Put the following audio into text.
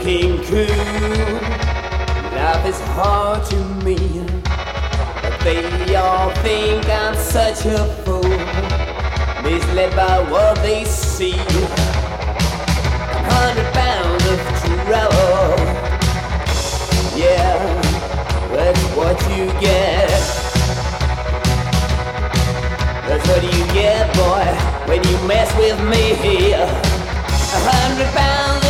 looking cool. Life is hard to me, but they all think I'm such a fool, misled by what they see. 100 pounds of trouble, yeah, that's what you get. That's what you get, boy, when you mess with me. 100 pounds